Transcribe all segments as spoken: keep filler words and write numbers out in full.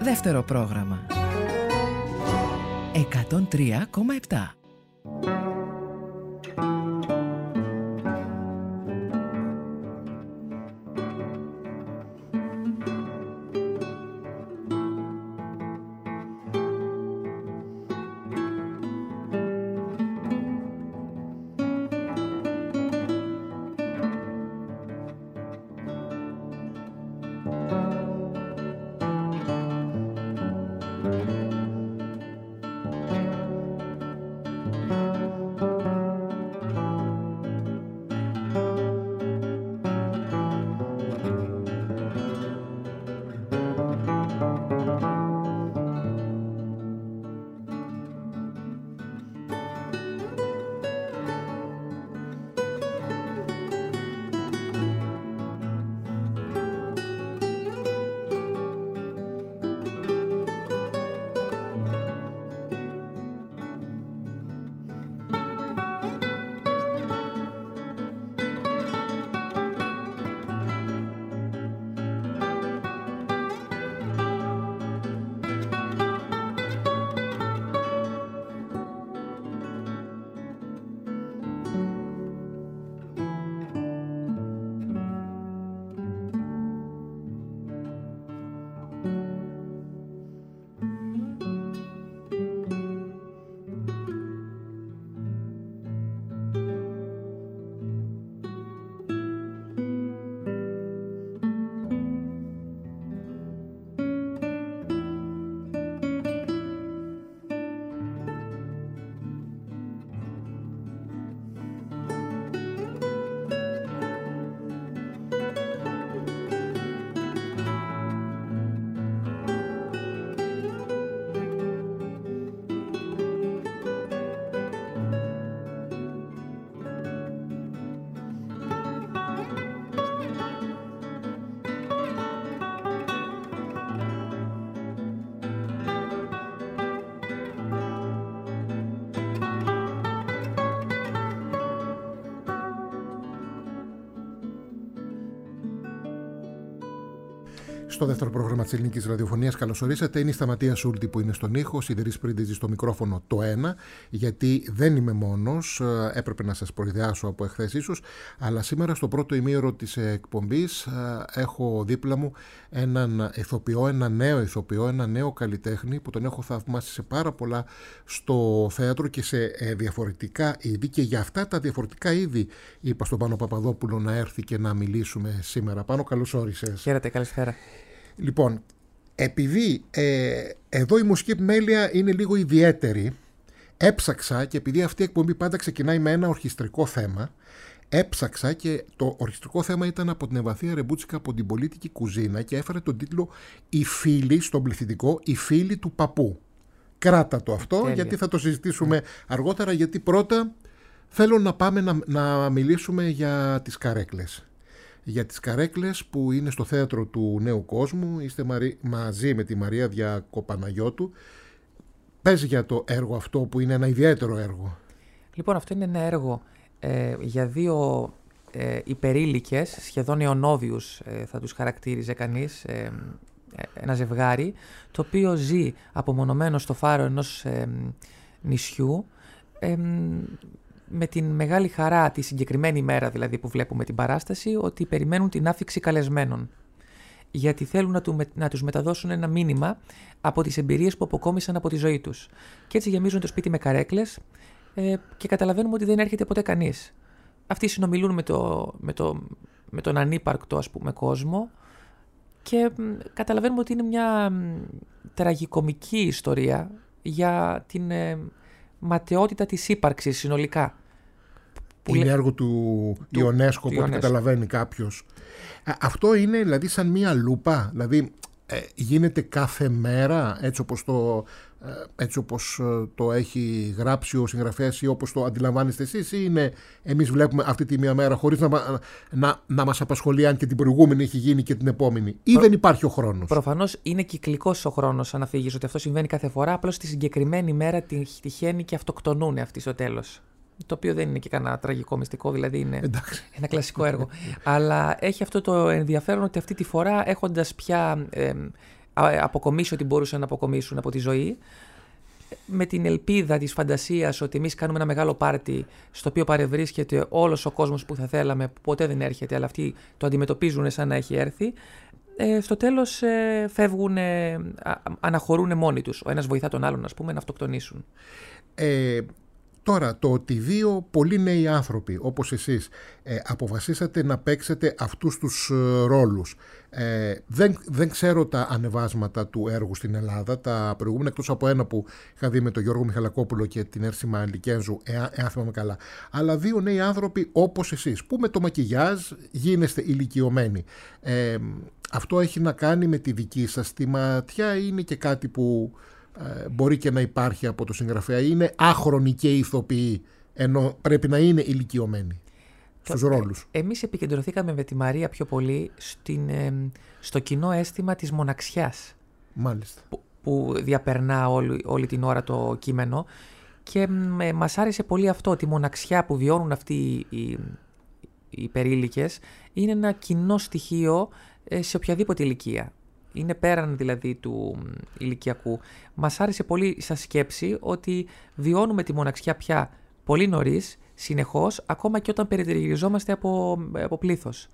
Δεύτερο πρόγραμμα. εκατόν τρία κόμμα επτά. Στο δεύτερο πρόγραμμα της ελληνικής ραδιοφωνίας καλώς ορίσατε. Είναι η Σταματία Σούλτη που είναι στον ήχο, Σιδηρής Πρίντεζη στο μικρόφωνο το ένα, γιατί δεν είμαι μόνος, έπρεπε να σας προειδεάσω από εχθές ίσως, αλλά σήμερα στο πρώτο ημίωρο της εκπομπής έχω δίπλα μου έναν ηθοποιό, ένα νέο ηθοποιό, ένα νέο καλλιτέχνη που τον έχω θαυμάσει σε πάρα πολλά στο θέατρο και σε διαφορετικά είδη, και για αυτά τα διαφορετικά είδη είπα στον Πάνο Παπαδόπουλο να έρθει και να μιλήσουμε σήμερα. Πάνο, καλώς όρισες. Χαίρετε, καλησπέρα. Λοιπόν, επειδή ε, εδώ η μουσική επιμέλεια είναι λίγο ιδιαίτερη, έψαξα, και επειδή αυτή η εκπομπή πάντα ξεκινάει με ένα ορχιστρικό θέμα, έψαξα και το ορχιστρικό θέμα ήταν από την Ευαθία Ρεμπούτσικα, από την Πολίτικη Κουζίνα, και έφερε τον τίτλο «Η φίλη», στον πληθυντικό, «Η φίλη του παππού». Κράτα το αυτό. Τέλεια. Γιατί θα το συζητήσουμε mm. αργότερα, γιατί πρώτα θέλω να πάμε να, να μιλήσουμε για τις καρέκλες. Για τις καρέκλες που είναι στο θέατρο του Νέου Κόσμου. Είστε μαρι... μαζί με τη Μαρία Διακοπαναγιώτου. Πες για το έργο αυτό που είναι ένα ιδιαίτερο έργο. Λοιπόν, αυτό είναι ένα έργο ε, για δύο ε, υπερήλικες, σχεδόν αιωνόδιους ε, θα τους χαρακτήριζε κανείς, ε, ένα ζευγάρι, το οποίο ζει απομονωμένο στο φάρο ενός ε, νησιού, ε, με την μεγάλη χαρά τη συγκεκριμένη μέρα δηλαδή που βλέπουμε την παράσταση, ότι περιμένουν την άφιξη καλεσμένων. Γιατί θέλουν να, του, να τους μεταδώσουν ένα μήνυμα από τις εμπειρίες που αποκόμισαν από τη ζωή τους. Και έτσι γεμίζουν το σπίτι με καρέκλες ε, και καταλαβαίνουμε ότι δεν έρχεται ποτέ κανείς. Αυτοί συνομιλούν με, το, με, το, με τον ανύπαρκτο, ας πούμε, κόσμο, και μ, καταλαβαίνουμε ότι είναι μια μ, τραγικομική ιστορία για την ε, ματαιότητα της ύπαρξης συνολικά. Είναι έργο του, του Ιονέσκο, που καταλαβαίνει κάποιος. Αυτό είναι δηλαδή σαν μία λούπα, δηλαδή ε, γίνεται κάθε μέρα έτσι όπως το, ε, έτσι όπως το έχει γράψει ο συγγραφέας ή όπως το αντιλαμβάνεστε εσείς, ή είναι εμείς βλέπουμε αυτή τη μία μέρα χωρίς να, να, να μας απασχολεί αν και την προηγούμενη έχει γίνει και την επόμενη, ή Προ... δεν υπάρχει ο χρόνος? Προφανώς είναι κυκλικός ο χρόνος, αν αφήγεις ότι αυτό συμβαίνει κάθε φορά, απλώς τη συγκεκριμένη μέρα τυχαίνει και αυτοκτονούν αυτοί στο τέλος. Το οποίο δεν είναι και κανένα τραγικό μυστικό, δηλαδή είναι Εντάξει. ένα κλασικό έργο. Αλλά έχει αυτό το ενδιαφέρον ότι αυτή τη φορά, έχοντας πια ε, αποκομίσει ό,τι μπορούσαν να αποκομίσουν από τη ζωή, με την ελπίδα της φαντασίας ότι εμείς κάνουμε ένα μεγάλο πάρτι στο οποίο παρευρίσκεται όλος ο κόσμος που θα θέλαμε, που ποτέ δεν έρχεται, αλλά αυτοί το αντιμετωπίζουν σαν να έχει έρθει. Ε, στο τέλος ε, φεύγουν, ε, αναχωρούν μόνοι τους. Ο ένας βοηθά τον άλλον, ας πούμε, να αυτοκτονήσουν. Ε, τώρα, το ότι δύο πολύ νέοι άνθρωποι, όπως εσείς, ε, αποφασίσατε να παίξετε αυτούς τους ε, ρόλους. Ε, δεν, δεν ξέρω τα ανεβάσματα του έργου στην Ελλάδα, τα προηγούμενα, εκτός από ένα που είχα δει με τον Γιώργο Μιχαλακόπουλο και την Έρσημα Λικένζου, εάν, εάν θυμάμαι καλά. Αλλά δύο νέοι άνθρωποι όπως εσείς, που με το μακιγιάζ γίνεστε ηλικιωμένοι. Ε, αυτό έχει να κάνει με τη δική σας τη ματιά, είναι και κάτι που ε, μπορεί και να υπάρχει από το συγγραφέα? Είναι άχρονοι και ηθοποιοί, ενώ πρέπει να είναι ηλικιωμένοι στους ρόλους? Εμείς επικεντρωθήκαμε με τη Μαρία πιο πολύ στην, ε, στο κοινό αίσθημα της μοναξιάς. Μάλιστα. Που, που διαπερνά όλη, όλη την ώρα το κείμενο, και ε, μας άρεσε πολύ αυτό, τη μοναξιά που βιώνουν αυτοί οι, οι, οι περίλικες. Είναι ένα κοινό στοιχείο ε, σε οποιαδήποτε ηλικία. Είναι πέραν δηλαδή του ηλικιακού. Μας άρεσε πολύ σαν σκέψη ότι βιώνουμε τη μοναξιά πια πολύ νωρίς, συνεχώς, ακόμα και όταν περιτριγυριζόμαστε από, από πλήθος.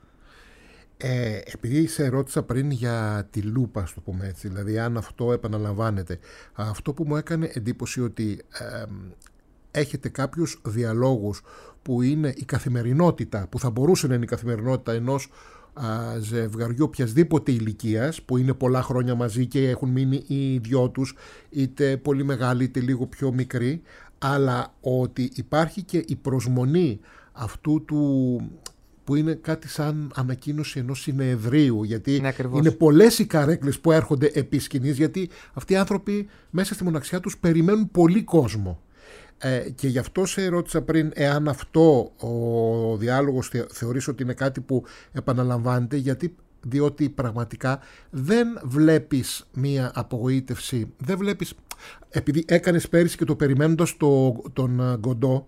Ε, επειδή σε ρώτησα πριν για τη λούπα, στο πούμε έτσι, δηλαδή αν αυτό επαναλαμβάνεται, αυτό που μου έκανε εντύπωση ότι ε, έχετε κάποιους διαλόγους που είναι η καθημερινότητα, που θα μπορούσε να είναι η καθημερινότητα ενός α, ζευγαριού οποιασδήποτε ηλικίας, που είναι πολλά χρόνια μαζί και έχουν μείνει οι δυο τους, είτε πολύ μεγάλοι είτε λίγο πιο μικροί, αλλά ότι υπάρχει και η προσμονή αυτού του, που είναι κάτι σαν ανακοίνωση ενός συνεδρίου, γιατί ναι, είναι πολλές οι καρέκλες που έρχονται επί σκηνής, γιατί αυτοί οι άνθρωποι μέσα στη μοναξιά τους περιμένουν πολύ κόσμο. Ε, και γι' αυτό σε ρώτησα πριν εάν αυτό ο διάλογος θε, θεωρείς ότι είναι κάτι που επαναλαμβάνεται, γιατί διότι πραγματικά δεν βλέπεις μία απογοήτευση, δεν βλέπεις, επειδή έκανες πέρυσι και το περιμένοντας το, τον Γκοντό,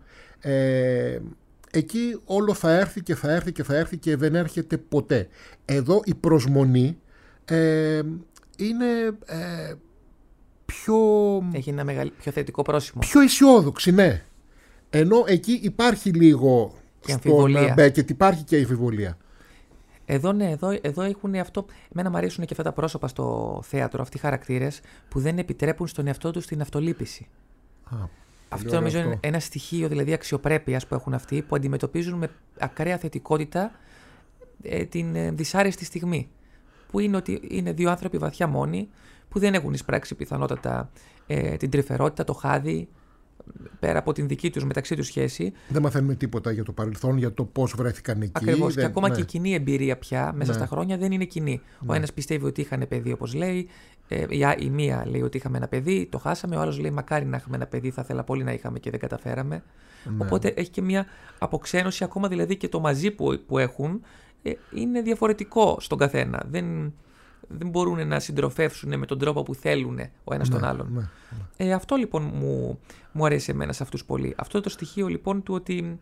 ε, εκεί όλο θα έρθει και θα έρθει και θα έρθει και δεν έρχεται ποτέ. Εδώ η προσμονή ε, είναι ε, πιο... Έχει ένα μεγαλ... πιο θετικό πρόσημο. Πιο αισιόδοξη, ναι. Ενώ εκεί υπάρχει λίγο και αμφιβολία. Μπέκετ, υπάρχει και η αμφιβολία. Εδώ, ναι, εδώ, εδώ έχουν αυτό. Εμένα μου αρέσουν και αυτά τα πρόσωπα στο θέατρο, αυτοί οι χαρακτήρες που δεν επιτρέπουν στον εαυτό τους την αυτολύπηση. Α, αυτό νομίζω αυτό. Είναι ένα στοιχείο δηλαδή αξιοπρέπειας που έχουν αυτοί, που αντιμετωπίζουν με ακραία θετικότητα ε, την ε, δυσάρεστη στιγμή. Που είναι ότι είναι δύο άνθρωποι βαθιά μόνοι, που δεν έχουν εισπράξει πιθανότατα ε, την τρυφερότητα, το χάδι, πέρα από την δική τους μεταξύ τους σχέση. Δεν μαθαίνουμε τίποτα για το παρελθόν, για το πώς βρέθηκαν εκεί. Ακριβώς. Δεν... Και ακόμα ναι. και η κοινή εμπειρία πια μέσα ναι. στα χρόνια δεν είναι κοινή. Ναι. Ο ένας πιστεύει ότι είχαν παιδί, όπως λέει. Ε, η μία λέει ότι είχαμε ένα παιδί, το χάσαμε. Ο άλλος λέει μακάρι να είχαμε ένα παιδί, θα ήθελα πολύ να είχαμε και δεν καταφέραμε. Ναι. Οπότε έχει και μια αποξένωση, ακόμα δηλαδή και το μαζί που, που έχουν ε, είναι διαφορετικό στον καθένα. Δεν. Δεν μπορούν να συντροφεύσουν με τον τρόπο που θέλουν ο ένας ναι, τον άλλον. Ναι, ναι. Ε, αυτό λοιπόν μου, μου αρέσει εμένα σε αυτούς πολύ. Αυτό το στοιχείο λοιπόν του ότι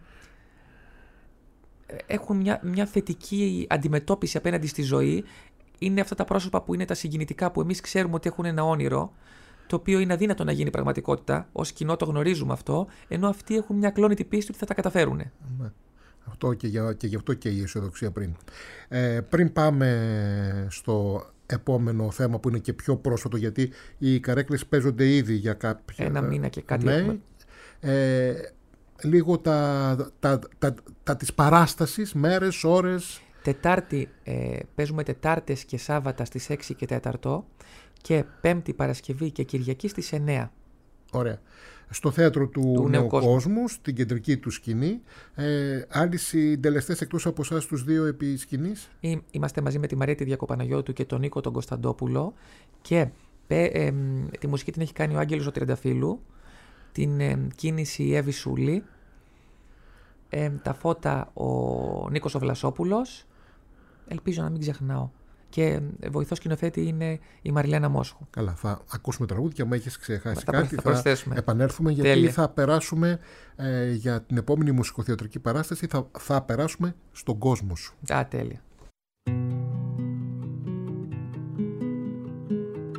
έχουν μια, μια θετική αντιμετώπιση απέναντι στη ζωή. Είναι αυτά τα πρόσωπα που είναι τα συγκινητικά, που εμείς ξέρουμε ότι έχουν ένα όνειρο, το οποίο είναι αδύνατο να γίνει πραγματικότητα. Ως κοινό το γνωρίζουμε αυτό, ενώ αυτοί έχουν μια ακλόνητη πίστη ότι θα τα καταφέρουν. Ναι. Αυτό και, για, και γι' αυτό και η αισιοδοξία πριν. Ε, πριν πάμε στο επόμενο θέμα που είναι και πιο πρόσφατο, γιατί οι καρέκλες παίζονται ήδη για κάποια... Ένα μήνα και κάτι. Ναι, ε, λίγο τα, τα, τα, τα, τα της παράστασης, μέρες, ώρες... Τετάρτη, ε, παίζουμε Τετάρτες και Σάββατα στις έξι και τέταρτο και Πέμπτη, Παρασκευή και Κυριακή στις εννέα. Ωραία. Στο θέατρο του, του Νέου Κόσμου, κόσμου, στην κεντρική του σκηνή. Ε, άλλοι συντελεστές εκτός από εσάς τους δύο επί σκηνής? Είμαστε μαζί με τη Μαρία τη Διακοπαναγιώτου και τον Νίκο τον Κωνσταντόπουλο και ε, ε, τη μουσική την έχει κάνει ο Άγγελος ο Τριανταφύλου, την ε, κίνηση η Εύη Σούλη, ε, τα φώτα ο Νίκος ο Βλασόπουλος, ελπίζω να μην ξεχνάω. Και βοηθός σκηνοθέτη είναι η Μαριλένα Μόσχου. Καλά, θα ακούσουμε τραγούδι και άμα έχεις ξεχάσει θα κάτι θα, θα επανέλθουμε, γιατί Τέλεια. θα περάσουμε ε, για την επόμενη μουσικοθεατρική παράσταση θα, θα περάσουμε στον κόσμο σου. Α, τέλεια.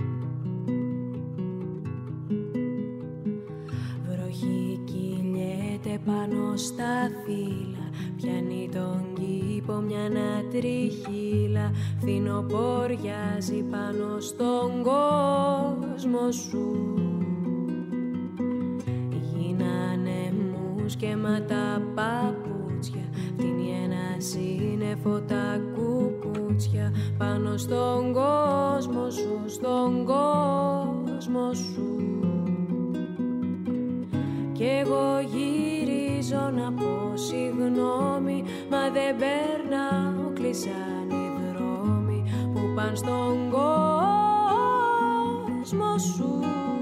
πάνω στα φύλλα, πιάνει τον κήπο μια νατριχύλα, φθινοποριάζει πάνω στον κόσμο σου. Γίνανε μουσκέματα παπούτσια, φτύνει ένα σύννεφο τα κουκούτσια, πάνω στον κόσμο σου, στον κόσμο σου. Κι εγώ γυρίζω να πω συγγνώμη, μα δεν περνάω, κλείσαν οι δρόμοι που πάνε στον κόσμο σου.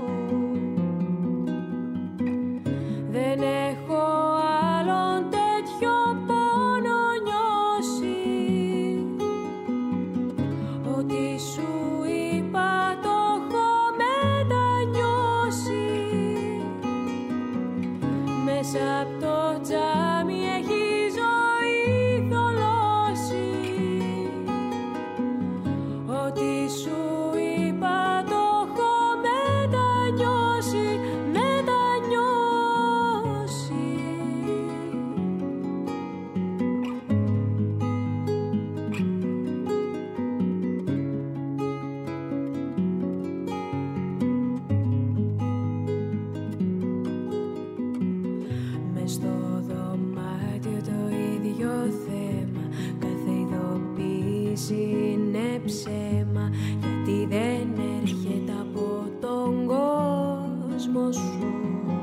Δεν έχω άλλον τέτοιο πόνο νιώσει, ότι σου είπα το έχω μετανιώσει. Μέσα απ' το τζάμι έχει ζωή θολώσει, ότι σου είπα το έχω μετανιώσει, μετανιώσει. Μες στο δωμάτιο το ίδιο θέμα, κάθε ειδοποίηση είναι ψέμα, γιατί δεν έρχεται από τον κόσμο σου.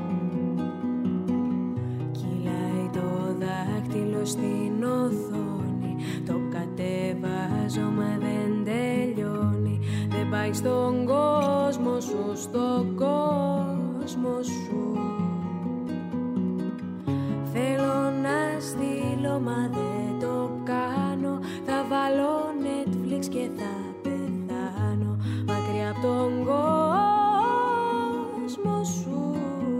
Κυλάει το δάχτυλο στην οθόνη, το κατεβάζω μα δεν τελειώνει, δεν πάει στον κόσμο σου, στον κόσμο σου. Θέλω να στείλω μα δεν το κάνω, θα βάλω Netflix και θα πεθάνω μακριά από τον κόσμο σου.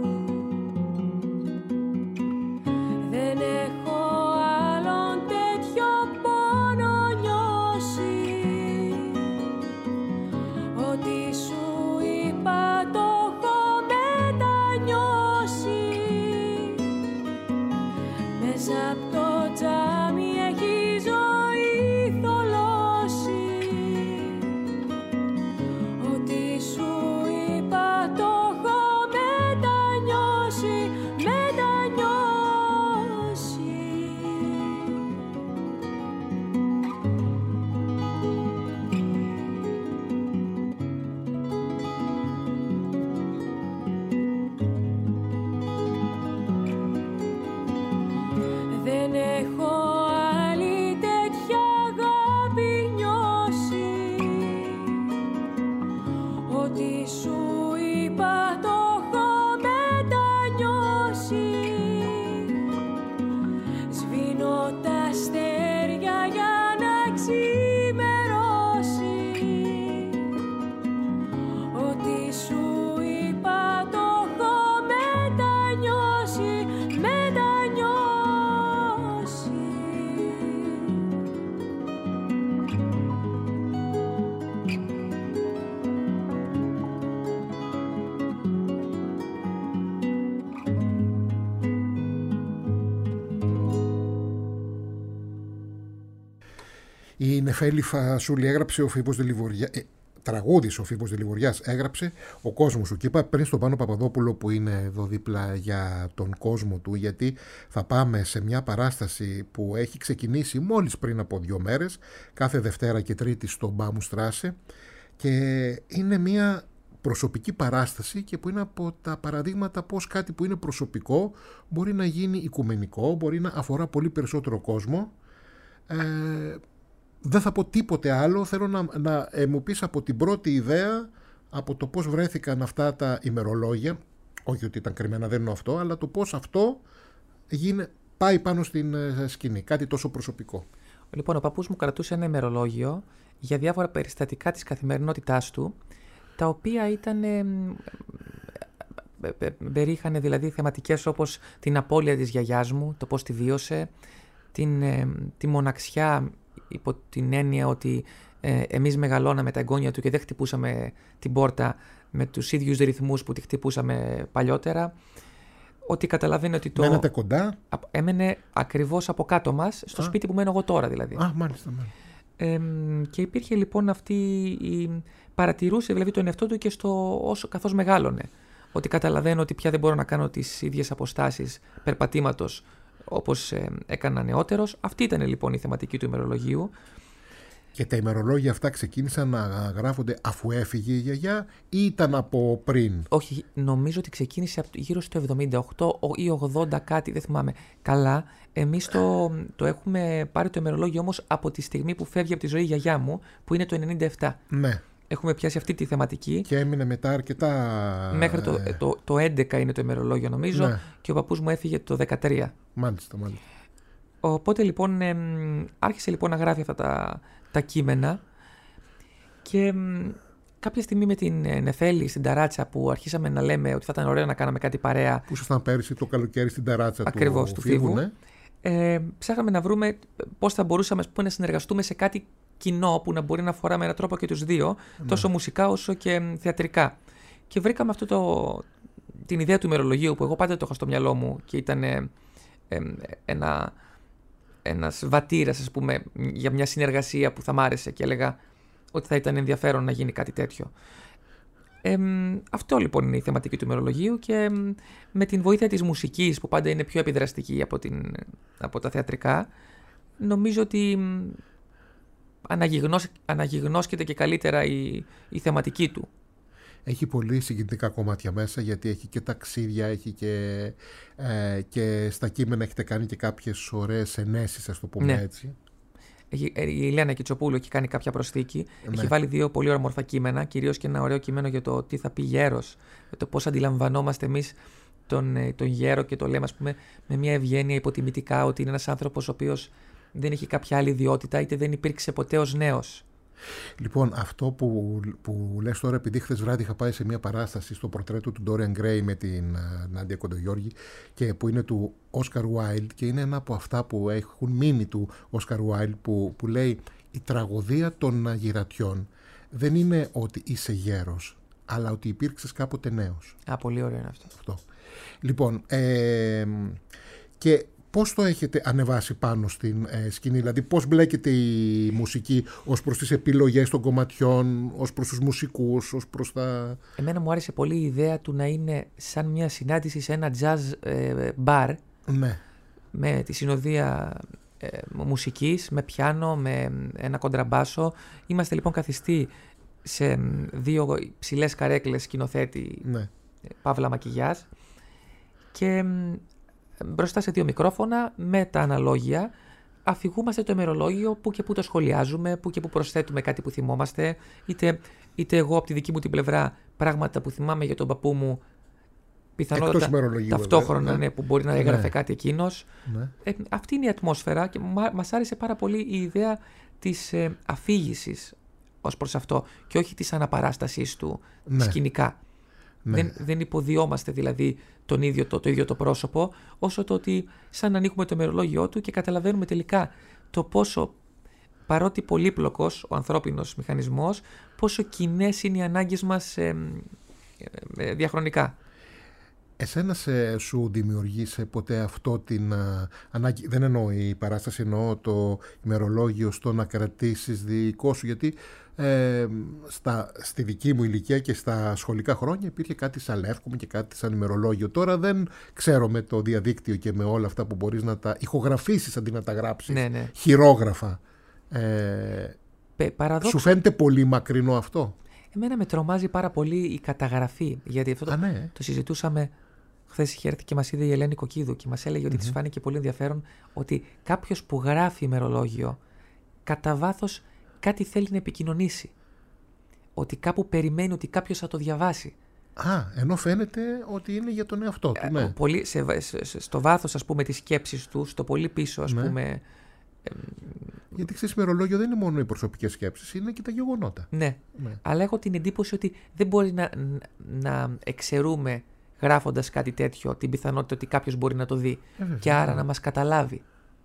Δεν έχω άλλον τέτοιο πόνο νιώσει, ότι σου είπα το έχω μετανιώσει. Μέσα απ' το τζάμι έχει ζωή θολώσει, ότι σου είπα το έχω μετανιώσει, μετανιώσει. Δεν έχω άλλη τέτοια αγάπη νιώσει, ότι σου είπα το έχω μετανιώσει. Σβήνω τα αστέρια για να ξημερώσει, ότι σου είπα το έχω μετανιώσει, μετανιώσει. Η Νεφέλη Φασούλη έγραψε, ο Φίβος Δελιβοριά, ε, τραγούδης ο Φίβος Δελιβοριάς έγραψε «Ο κόσμος σου». Και είπα πριν στον Πάνο Παπαδόπουλο που είναι εδώ δίπλα για τον κόσμο του, γιατί θα πάμε σε μια παράσταση που έχει ξεκινήσει μόλις πριν από δύο μέρες, κάθε Δευτέρα και Τρίτη στο Μπάμου Στράσε, και είναι μια προσωπική παράσταση και που είναι από τα παραδείγματα πως κάτι που είναι προσωπικό μπορεί να γίνει οικουμενικό, μπορεί να αφορά πολύ περισσότερο κόσμο. Ε, δεν θα πω τίποτε άλλο, θέλω να, να ε, μου πεις από την πρώτη ιδέα, από το πώς βρέθηκαν αυτά τα ημερολόγια, όχι ότι ήταν κρυμμένα, δεν είναι αυτό, αλλά το πώς αυτό γίνε, πάει πάνω στην ε, σκηνή, κάτι τόσο προσωπικό. Λοιπόν, ο παππούς μου κρατούσε ένα ημερολόγιο για διάφορα περιστατικά της καθημερινότητάς του, τα οποία ήταν, ε, ε, ε, περιείχαν δηλαδή θεματικές όπως την απώλεια της γιαγιάς μου, το πώς τη βίωσε, την, ε, τη μοναξιά υπό την έννοια ότι ε, εμείς μεγαλώναμε τα εγγόνια του και δεν χτυπούσαμε την πόρτα με τους ίδιους ρυθμούς που τη χτυπούσαμε παλιότερα. ότι καταλαβαίνει ότι το... Μένατε κοντά. Έμενε ακριβώς από κάτω μας, στο Α. σπίτι που μένω εγώ τώρα δηλαδή. Α, μάλιστα. μάλιστα. Ε, και υπήρχε λοιπόν αυτή η... Παρατηρούσε δηλαδή τον εαυτό του και στο όσο καθώς μεγάλωνε. Ότι καταλαβαίνω ότι πια δεν μπορώ να κάνω τις ίδιες αποστάσεις περπατήματος όπως ε, έκανα νεότερος. Αυτή ήταν λοιπόν η θεματική του ημερολογίου. Και τα ημερολόγια αυτά ξεκίνησαν να γράφονται αφού έφυγε η γιαγιά ή ήταν από πριν? Όχι, νομίζω ότι ξεκίνησε από γύρω στο εβδομήντα οκτώ ή ογδόντα κάτι, δεν θυμάμαι καλά. Εμείς το, το έχουμε πάρει το ημερολόγιο όμως από τη στιγμή που φεύγει από τη ζωή η γιαγιά μου, που είναι το ενενήντα επτά. Ναι. Έχουμε πιάσει αυτή τη θεματική. Και έμεινε μετά αρκετά... Μέχρι το, ε... το, το έντεκα είναι το ημερολόγιο νομίζω, ναι. Και ο παππούς μου έφυγε το δεκατρία. Μάλιστα, μάλιστα. Οπότε λοιπόν ε, άρχισε λοιπόν να γράφει αυτά τα, τα κείμενα και ε, κάποια στιγμή με την ε, Νεφέλη στην ταράτσα που αρχίσαμε να λέμε ότι θα ήταν ωραίο να κάναμε κάτι παρέα. Που ήσασταν πέρυσι το καλοκαίρι στην ταράτσα ακριβώς, του, του Φίβου, Φίβου. ναι. Ε, ψάχναμε να βρούμε πώς θα μπορούσαμε πούμε, να συνεργαστούμε σε κάτι κοινό που να μπορεί να αφορά με έναν τρόπο και τους δύο, ναι. Τόσο μουσικά όσο και θεατρικά. Και βρήκαμε αυτό το, την ιδέα του ημερολογίου που εγώ πάντα το είχα στο μυαλό μου και ήταν ε, ε, ένα, ένας βατήρας, ας πούμε, για μια συνεργασία που θα μ' άρεσε και έλεγα ότι θα ήταν ενδιαφέρον να γίνει κάτι τέτοιο. Ε, αυτό λοιπόν είναι η θεματική του ημερολογίου και ε, με την βοήθεια της μουσικής που πάντα είναι πιο επιδραστική από, την, από τα θεατρικά, νομίζω ότι αναγυγνώσ, αναγυγνώσκεται και καλύτερα η, η θεματική του. Έχει πολύ συγκινητικά κομμάτια μέσα γιατί έχει και ταξίδια, έχει και, ε, και στα κείμενα έχετε κάνει και κάποιες ωραίες ενέσεις, ας το πούμε, ναι. Έτσι. Έχει, η Ηλιάνα Κιτσοπούλου έχει κάνει κάποια προσθήκη. Ναι. Έχει βάλει δύο πολύ όμορφα κείμενα, κυρίως και ένα ωραίο κείμενο για το τι θα πει γέρος, για το πώς αντιλαμβανόμαστε εμείς τον, τον γέρο και το λέμε, ας πούμε, με μια ευγένεια υποτιμητικά ότι είναι ένας άνθρωπος ο οποίος δεν έχει κάποια άλλη ιδιότητα είτε δεν υπήρξε ποτέ ως νέος. Λοιπόν, αυτό που, που λες τώρα, επειδή χθες βράδυ είχα πάει σε μια παράσταση στο πορτρέτο του Dorian Gray με την uh, Νάντια Κοντογιώργη και που είναι του Oscar Wilde και είναι ένα από αυτά που έχουν μείνει του Oscar Wilde που, που λέει η τραγωδία των γυρατιών δεν είναι ότι είσαι γέρος αλλά ότι υπήρξες κάποτε νέος. Α, πολύ ωραίο είναι αυτό. αυτό. Λοιπόν, ε, και πώς το έχετε ανεβάσει πάνω στην ε, σκηνή, δηλαδή πώς μπλέκεται η μουσική ως προς τις επιλογές των κομματιών, ως προς τους μουσικούς, ως προς τα... Εμένα μου άρεσε πολύ η ιδέα του να είναι σαν μια συνάντηση σε ένα jazz ε, bar, ναι. Με τη συνοδεία ε, μουσικής, με πιάνο, με ένα κοντραμπάσο. Είμαστε λοιπόν καθιστοί σε δύο ψηλές καρέκλες σκηνοθέτη, ναι. Παύλα Μακιγιάς, και μπροστά σε δύο μικρόφωνα με τα αναλόγια αφηγούμαστε το ημερολόγιο που και που το σχολιάζουμε, που και που προσθέτουμε κάτι που θυμόμαστε, είτε, είτε εγώ από τη δική μου την πλευρά πράγματα που θυμάμαι για τον παππού μου, πιθανότατα ταυτόχρονα βέβαια, ναι. Ναι, που μπορεί να έγραφε ναι. κάτι εκείνος. Ναι. Ε, αυτή είναι η ατμόσφαιρα και μας άρεσε πάρα πολύ η ιδέα της ε, αφήγησης ως προς αυτό και όχι της αναπαράστασης του ναι. σκηνικά. Ναι. Δεν, δεν υποδιόμαστε δηλαδή τον ίδιο, το, το ίδιο το πρόσωπο, όσο το ότι σαν να ανοίγουμε το ημερολόγιό του και καταλαβαίνουμε τελικά το πόσο, παρότι πολύπλοκος ο ανθρώπινος μηχανισμός, πόσο κοινές είναι οι ανάγκες μας ε, ε, διαχρονικά. Εσένα σε, σου δημιουργήσε ποτέ αυτό την α, ανάγκη, δεν εννοώ η παράσταση, εννοώ το ημερολόγιο στο να κρατήσεις δικό σου, γιατί ε, στα, στη δική μου ηλικία και στα σχολικά χρόνια υπήρχε κάτι σαν λεύκομο και κάτι σαν ημερολόγιο. Τώρα δεν ξέρω με το διαδίκτυο και με όλα αυτά που μπορείς να τα ηχογραφήσεις αντί να τα γράψεις, ναι, ναι. χειρόγραφα. Ε, Παραδόξου... Σου φαίνεται πολύ μακρινό αυτό? Εμένα με τρομάζει πάρα πολύ η καταγραφή, γιατί αυτό το, Α, ναι. το συζητούσαμε. Χθες είχε έρθει και μας είδε η Ελένη Κοκκίδου και μας έλεγε ότι mm-hmm. της φάνηκε πολύ ενδιαφέρον ότι κάποιος που γράφει ημερολόγιο κατά βάθος κάτι θέλει να επικοινωνήσει. Ότι κάπου περιμένει ότι κάποιος θα το διαβάσει. Α, ενώ φαίνεται ότι είναι για τον εαυτό του. Ναι. Πολύ, σε, σε, στο βάθος, ας πούμε, της σκέψης του, στο πολύ πίσω, ας ναι. πούμε. Ε, Γιατί ξέρεις, ημερολόγιο δεν είναι μόνο οι προσωπικές σκέψεις, είναι και τα γεγονότα. Ναι, ναι. Αλλά έχω την εντύπωση ότι δεν μπορεί να, να εξαιρούμε, γράφοντας κάτι τέτοιο, την πιθανότητα ότι κάποιος μπορεί να το δει ε, και άρα να μας καταλάβει.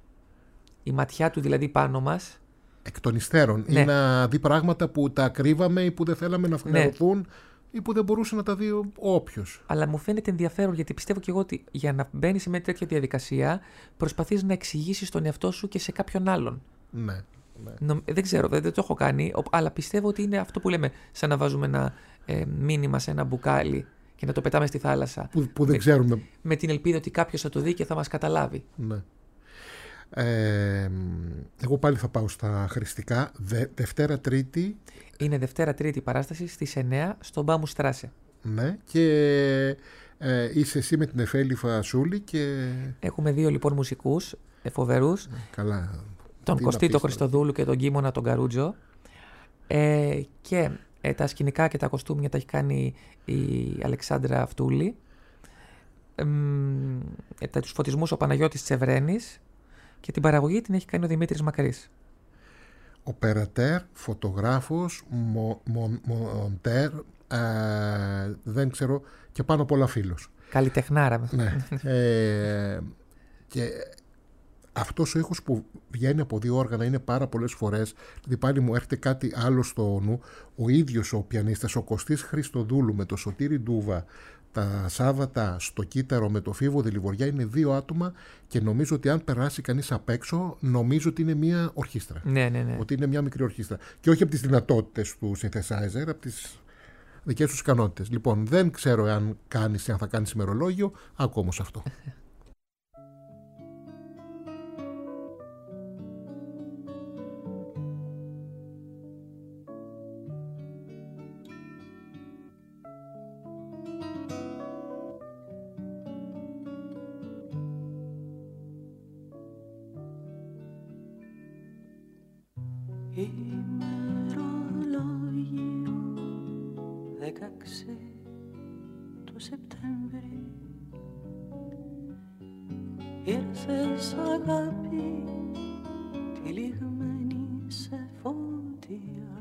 Η ματιά του δηλαδή πάνω μας. Εκ των υστέρων. Ναι. Ή να δει πράγματα που τα κρύβαμε ή που δεν θέλαμε να φανερωθούν. Ναι. ή που δεν μπορούσε να τα δει όποιος. Αλλά μου φαίνεται ενδιαφέρον, γιατί πιστεύω και εγώ ότι για να μπαίνεις σε μια τέτοια διαδικασία προσπαθείς να εξηγήσεις τον εαυτό σου και σε κάποιον άλλον. Ναι. ναι. Νομ, δεν ξέρω, δεν, δεν το έχω κάνει, αλλά πιστεύω ότι είναι αυτό που λέμε, σαν να βάζουμε ένα ε, μήνυμα σε ένα μπουκάλι και να το πετάμε στη θάλασσα. Που, που δεν με, ξέρουμε. Με την ελπίδα ότι κάποιος θα το δει και θα μας καταλάβει. Ναι. Ε, εγώ πάλι θα πάω στα χρηστικά. Δε, Δευτέρα Τρίτη. Είναι Δευτέρα Τρίτη παράσταση στις εννιά στο Μπάμου Στράσε. Ναι, και ε, είσαι εσύ με την Εφέλη Φασούλη και... Έχουμε δύο λοιπόν μουσικούς ε, φοβερούς. Καλά. Τον Κωστή Χριστοδούλου και τον Κίμωνα τον Καρούτζο. Ε, και ε, τα σκηνικά και τα κοστούμια τα έχει κάνει η Αλεξάνδρα Αυτούλη. Ε, ε, τους φωτισμούς ο Παναγιώτης Τσεβρένης και την παραγωγή την έχει κάνει ο Δημήτρης Μακρύς. Οπερατέρ, φωτογράφος, μο, μο, μοντέρ, ε, δεν ξέρω, και πάνω απ' όλα φίλος. Καλλιτεχνάρα. Ναι. ε, και αυτός ο ήχος που βγαίνει από δύο όργανα είναι πάρα πολλές φορές, δηλαδή πάλι μου έρχεται κάτι άλλο στο νου, ο ίδιος ο πιανίστας, ο Κωστής Χριστοδούλου με το Σωτήρη Ντούβα, τα Σάββατα στο κύτταρο με το Φίβο Δελιβοριά, είναι δύο άτομα και νομίζω ότι αν περάσει κανείς απ' έξω, νομίζω ότι είναι μια ορχήστρα. Ναι, ναι, ναι. Ότι είναι μια μικρή ορχήστρα. Και όχι από τις δυνατότητες του synthesizer, από τις δικές τους ικανότητες. Λοιπόν, δεν ξέρω αν, κάνεις, αν θα κάνεις ημερολόγιο, άκου όμως αυτό. Ημερολόγιο δεκαέξι του Σεπτέμβρη, ήρθες αγάπη τυλιγμένη σε φωτιά.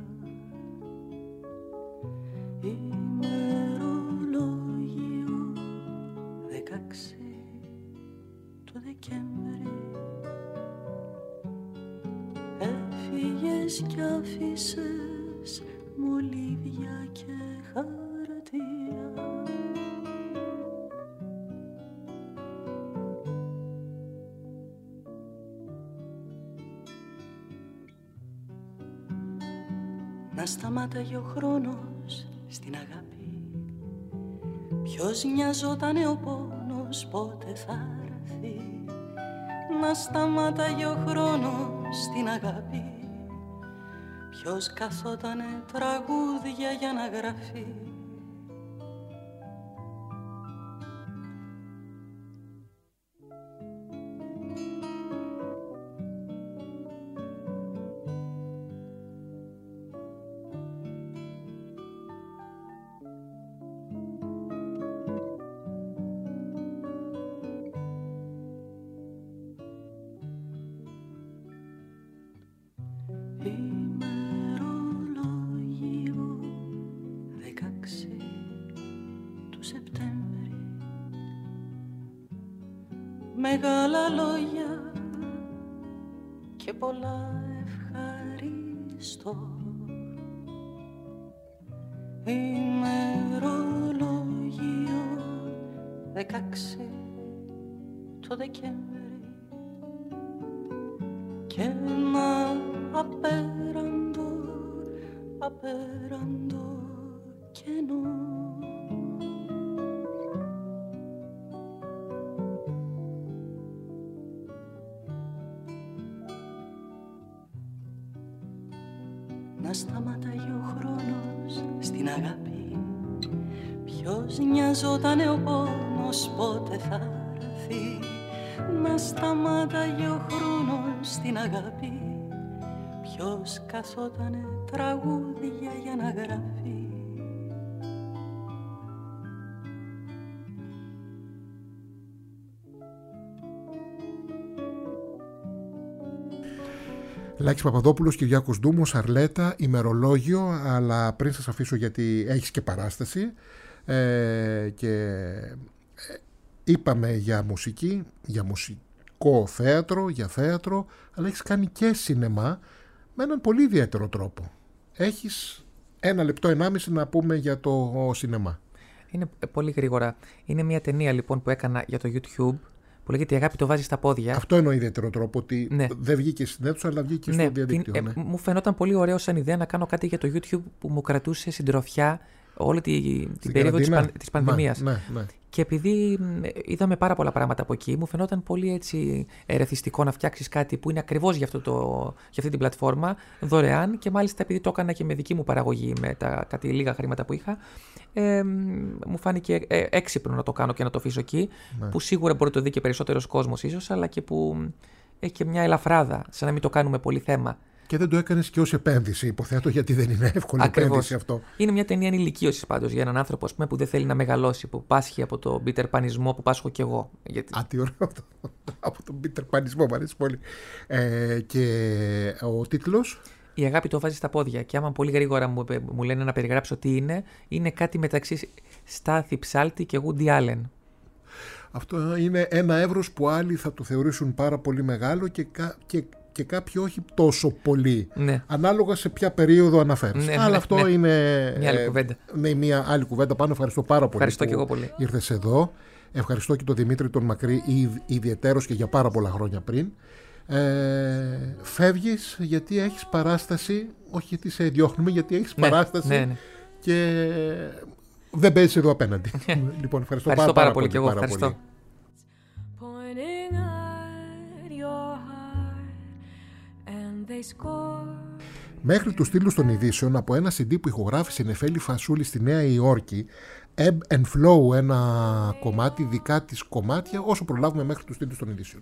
Ημερολόγιο δεκαέξι του Δεκέμβρη, έφυγες κι άφησες μολύβια και χαρτιά. Να σταμάταγε ο χρόνος στην αγάπη, ποιος νοιαζότανε ο πόνος πότε θα έρθει. Να σταμάταγε ο χρόνος στην αγάπη, ποιος καθότανε τραγούδια για να γράφει. Ημερολόγιο δεκαέξι του Σεπτέμβρη, μεγάλα λόγια και πολλά ευχαριστώ. Ημερολόγιο δεκαέξι το Δεκέμβρη, και ένα απέραντο, απέραντο κενό. Να σταματάει ο χρόνος στην αγάπη, ποιος νοιαζότανε ο πόνος πότε θα έρθει. Να σταματάει ο χρόνος στην αγάπη, ποιος καθότανε τραγούδια για να γράφει. Λάκης Παπαδόπουλος, Κυριάκος Ντούμος, Αρλέτα, ημερολόγιο, αλλά πριν σας αφήσω γιατί έχεις και παράσταση ε, και ε, είπαμε για μουσική, για μουσικό θέατρο, για θέατρο, αλλά έχεις κάνει και σινεμά με έναν πολύ ιδιαίτερο τρόπο. Έχεις ένα λεπτό, ενάμιση να πούμε για το σινεμά. Είναι πολύ γρήγορα. Είναι μια ταινία λοιπόν που έκανα για το YouTube που λέγεται «Η αγάπη το βάζει στα πόδια». Αυτό είναι ο ιδιαίτερο τρόπο, ότι ναι. δεν βγήκε στην αίθουσα, αλλά βγήκε ναι, στο διαδίκτυο. Την, ναι. ε, μου φαινόταν πολύ ωραίο σαν ιδέα να κάνω κάτι για το YouTube που μου κρατούσε συντροφιά όλη τη, την περίοδο της, παν, της πανδημίας. Ναι, ναι, ναι. Και επειδή είδαμε πάρα πολλά πράγματα από εκεί, μου φαινόταν πολύ έτσι ερεθιστικό να φτιάξεις κάτι που είναι ακριβώς για, αυτό το, για αυτή την πλατφόρμα, δωρεάν, και μάλιστα επειδή το έκανα και με δική μου παραγωγή, με τα κάτι λίγα χρήματα που είχα, ε, μου φάνηκε ε, έξυπνο να το κάνω και να το αφήσω εκεί, ναι. που σίγουρα μπορεί να το δει και περισσότερος κόσμος ίσως, αλλά και που έχει και μια ελαφράδα, σαν να μην το κάνουμε πολύ θέμα. Και δεν το έκανες και ως επένδυση, υποθέτω, γιατί δεν είναι εύκολη Ακριβώς. επένδυση αυτό. Είναι μια ταινία ενηλικίωσης πάντως για έναν άνθρωπο, ας πούμε, που δεν θέλει να μεγαλώσει, που πάσχει από τον πιτερπανισμό που πάσχω κι εγώ. Γιατί... Α, τι ωραίο αυτό. Από τον πιτερπανισμό, μου αρέσει πολύ. Ε, και ο τίτλος. Η αγάπη το βάζει στα πόδια. Και άμα πολύ γρήγορα μου, μου λένε να περιγράψω τι είναι, είναι κάτι μεταξύ Στάθη Ψάλτη και Woody Allen. Αυτό είναι ένα εύρος που άλλοι θα το θεωρήσουν πάρα πολύ μεγάλο και, και, και κάποιοι όχι τόσο πολύ. Ναι. Ανάλογα σε ποια περίοδο αναφέρεις. Ναι, Αλλά ναι, αυτό ναι. είναι μια άλλη κουβέντα. Ναι, μια άλλη κουβέντα. Πάνω, ευχαριστώ πάρα πολύ. Ευχαριστώ και εγώ πολύ. Ήρθες εδώ. Ευχαριστώ και τον Δημήτρη τον Μακρύ, ιδιαιτέρως και για πάρα πολλά χρόνια πριν. Ε, φεύγεις γιατί έχεις παράσταση, όχι γιατί σε διώχνουμε, γιατί έχεις ναι, παράσταση ναι, ναι. και δεν παίζεις εδώ απέναντι. Λοιπόν, ευχαριστώ, ευχαριστώ πάρα, πάρα πολύ και εγώ. Ευχαριστώ. Μέχρι τους στήλους των ειδήσεων, από ένα σι ντι που ηχογράφησε η Νεφέλη Φασούλη στη Νέα Υόρκη, Ebb and Flow, ένα κομμάτι δικά της κομμάτια, όσο προλάβουμε μέχρι τους στήλους των ειδήσεων.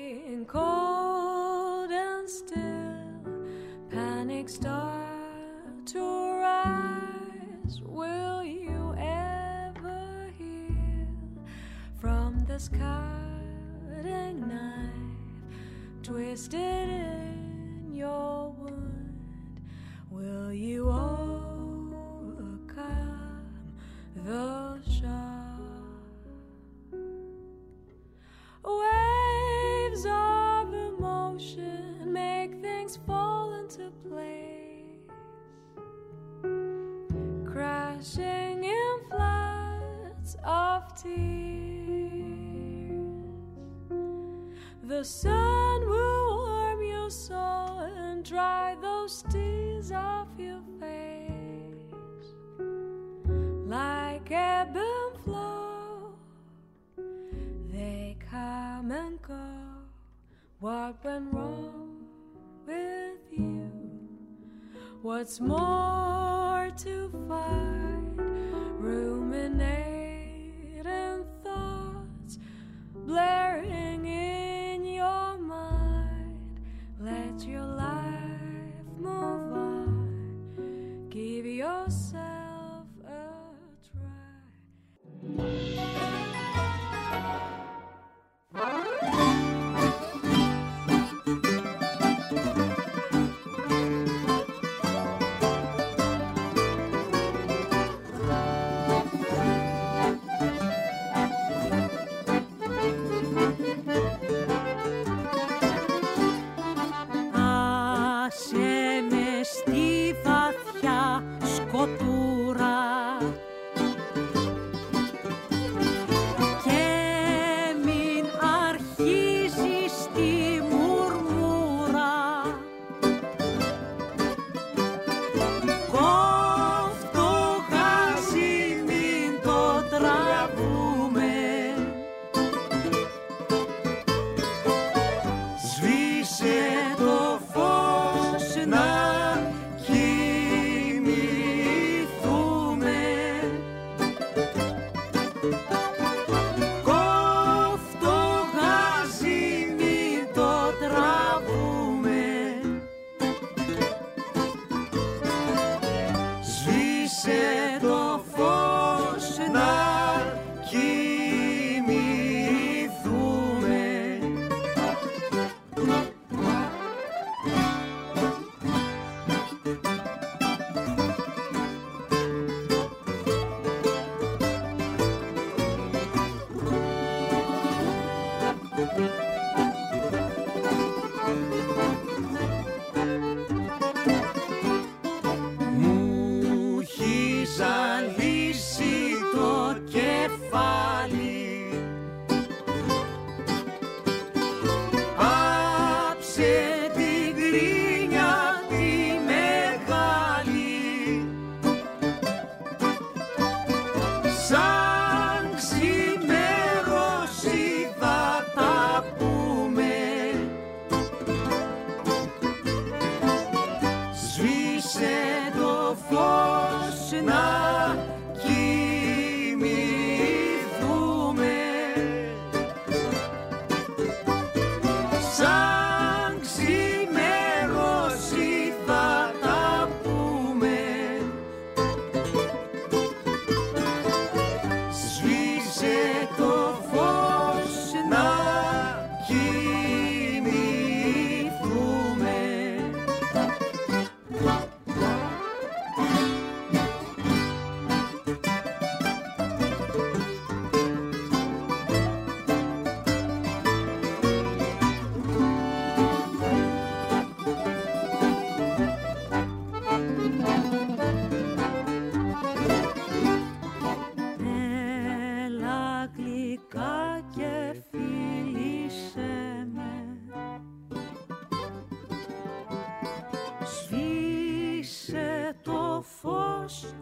Twisted in your wound, will you overcome the shock? Waves of emotion make things fall into place, crashing in floods of tears. The sun will warm your soul and dry those tears off your face. Like ebb and flow, they come and go. What went wrong with you? What's more to find? Ruminating thoughts blaring in your mind. Let your life move on. Give yourself a try.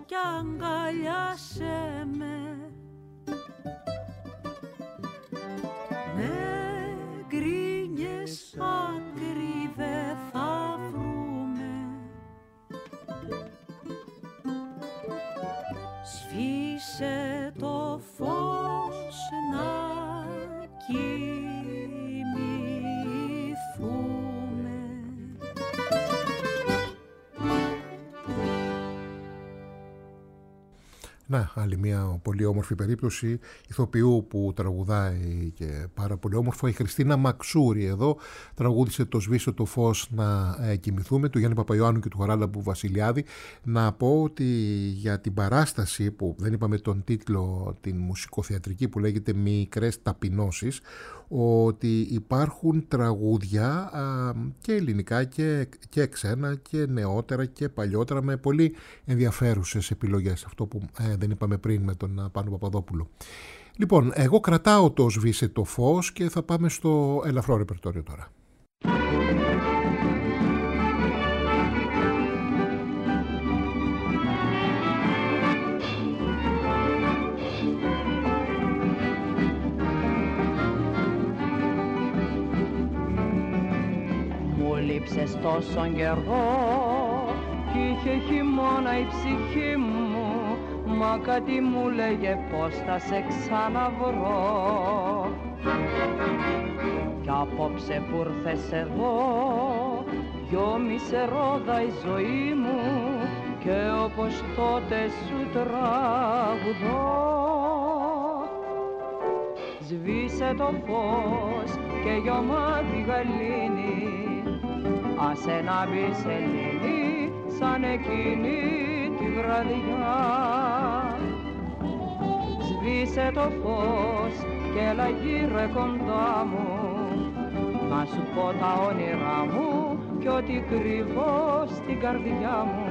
κι αγκαλιάσέ με. Με γκρίνιες άκρη δε θα βρούμε. Σβήσε το φως να κοιμηθούμε. Να, άλλη μια πολύ όμορφη περίπτωση ηθοποιού που τραγουδάει και πάρα πολύ όμορφο. Η Χριστίνα Μαξούρη εδώ τραγούδισε το «Σβήσε το φως να ε, κοιμηθούμε» του Γιάννη Παπαϊωάννου και του Χαράλαμπου Βασιλιάδη. Να πω ότι για την παράσταση που δεν είπαμε τον τίτλο, την μουσικοθεατρική που λέγεται «Μικρές ταπεινώσεις», ότι υπάρχουν τραγούδια α, και ελληνικά και, και ξένα και νεότερα και παλιότερα με πολύ ενδιαφέρουσες επιλογές. Αυτό που ε, δεν είπαμε πριν με τον Πάνο Παπαδόπουλο. Λοιπόν, εγώ κρατάω το «Σβήσε το φως» και θα πάμε στο ελαφρό ρεπερτόριο τώρα. Λείψες τόσον καιρό κι είχε χειμώνα η ψυχή μου, μα κάτι μου λέγε πως θα σε ξαναβρω. Κι απόψε που ήρθες εδώ γιόμισε ρόδα η ζωή μου και όπως τότε σου τραγουδώ. Σβήσε το φως και γιωμά τη γαλήνη, άσε να μπει σελήνη σαν εκείνη τη βραδιά. Σβήσε το φως και έλα γύρε κοντά μου, να σου πω τα όνειρά μου κι ό,τι κρύβω στην καρδιά μου.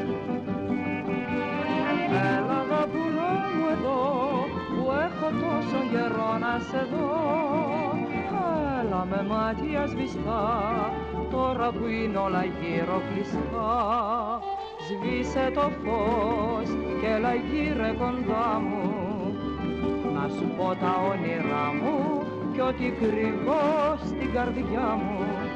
Έλα αγαπούλα μου εδώ που έχω τόσο καιρό να σε δω. Έλα με μάτια σβηστά τώρα που είναι όλα γύρω κλειστά. Σβήσε το φως και έλα γύρε κοντά μου, να σου πω τα όνειρά μου κι ό,τι κρύβω στην καρδιά μου.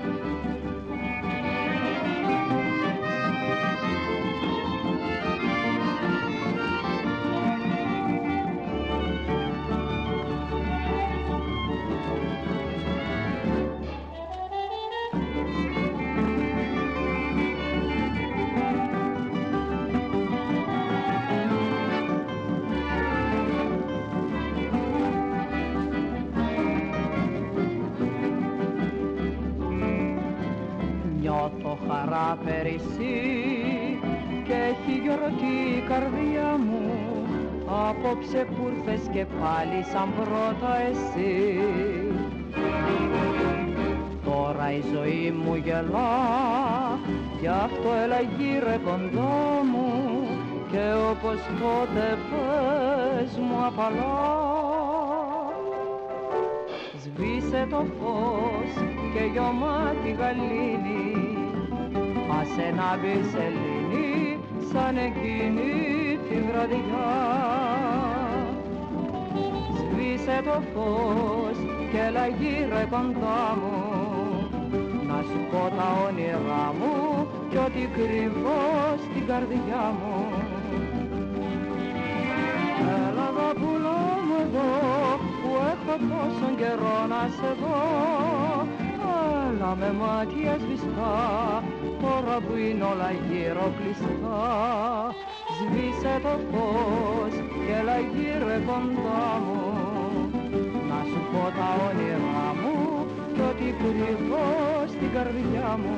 Νιώθω χαρά περισσή και έχει γιορτή η καρδιά μου, απόψε που ήρθες και πάλι σαν πρώτα εσύ. Τώρα η ζωή μου γελά, γι' αυτό έλα γύρε κοντά μου και όπως τότε πες μου απαλά. Σβήσε το φως και γιωμά τη γαλήνη, άσε να μπει σελήνη σαν εκείνη τη βραδιά. Σβήσε το φως και έλα γύρε κοντά μου, να σου πω τα όνειρά μου κι ό,τι κρύβω στην καρδιά μου. Έλα αγαπούλα μου εδώ που έχω τόσο καιρό να σε δω. Έλα με μάτια σβηστά τώρα που είναι όλα γύρω κλειστά. Σβήσε το φως και έλα γύρε κοντά μου, να σου πω τα όνειρά μου κι ό,τι κρύβω στην καρδιά μου.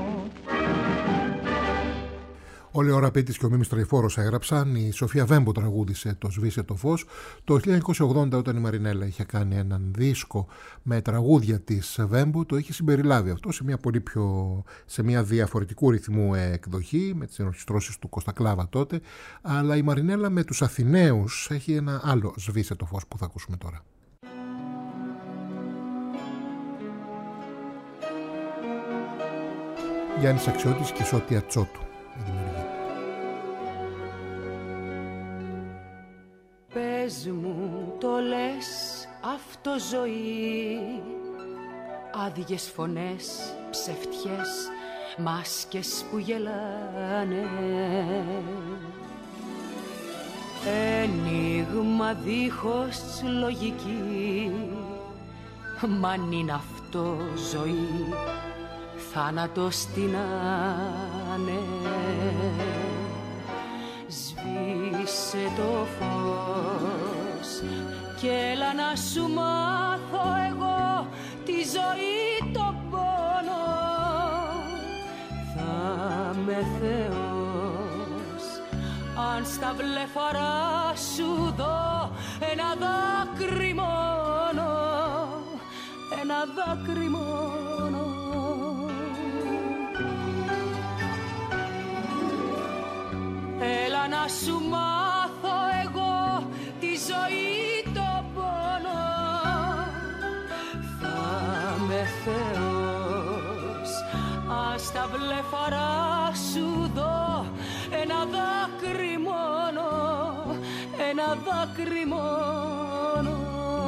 Ο Λεώρα Πίτης και ο Μίμης Τραϊφόρος έγραψαν, η Σοφία Βέμπο τραγούδισε το «Σβήσε το φως». Το χίλια εννιακόσια ογδόντα, όταν η Μαρινέλα είχε κάνει έναν δίσκο με τραγούδια της Βέμπο, το είχε συμπεριλάβει αυτό σε μια πολύ πιο, σε μια διαφορετικού ρυθμού εκδοχή, με τις ενορχιστρώσεις του Κώστα Κλάβα τότε, αλλά η Μαρινέλα με τους Αθηναίους έχει ένα άλλο «Σβήσε το φως» που θα ακούσουμε τώρα. Γιάννης Αξιώτης και Σώτια Τσότου. Πες μου, το λες αυτό ζωή? Άδειες φωνές, ψευτιές, μάσκες που γελάνε. Ένιγμα δίχως λογική. Μ' αν είναι αυτό ζωή, θάνατος τι να είναι. Σβήσε το φως κι έλα να σου μάθω εγώ τη ζωή το πόνο. Θα με Θεός αν στα βλεφαρά σου δω ένα δάκρυ μόνο, ένα δάκρυ μόνο. Έλα να σου μάθω εγώ τη ζωή το πόνο. Θα με Θεός αν στα βλεφαρά σου δω ένα δάκρυ μόνο, ένα δάκρυ μόνο.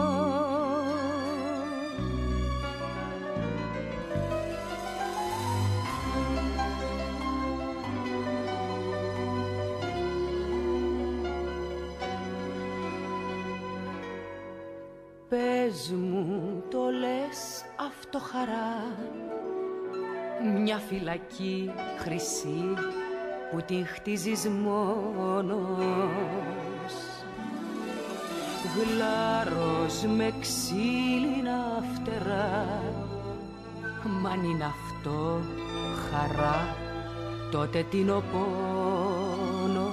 Πες μου, το λες αυτό χαρά? Μια φυλακή χρυσή που την χτίζεις μόνος. Γλάρος με ξύλινα φτερά. Μ' αν είναι αυτό χαρά, τότε τι είναι ο πόνος.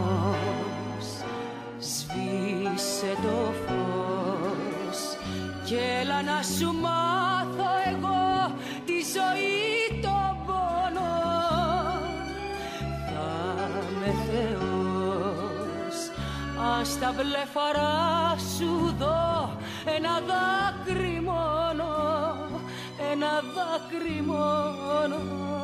Σβήσε το φως κι έλα να σου μάθω εγώ τη ζωή το πόνο. Θα με Θεός αν στα βλεφαρά σου δω ένα δάκρυ μόνο, ένα δάκρυ μόνο.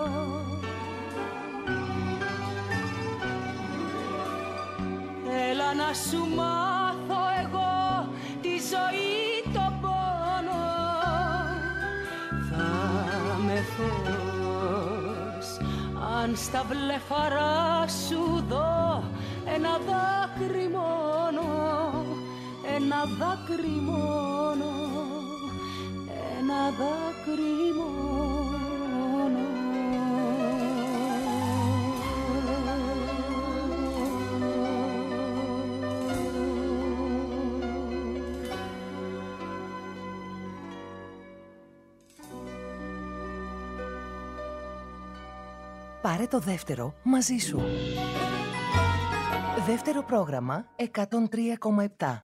Έλα να σου μάθω εγώ τη ζωή το πόνο. Θα με Θεός αν στα βλεφαρά σου δω ένα δάκρυ μόνο, ένα δάκρυ μόνο, ένα δάκρυ μόνο. Πάρε το δεύτερο μαζί σου. Δεύτερο πρόγραμμα εκατόν τρία κόμμα επτά.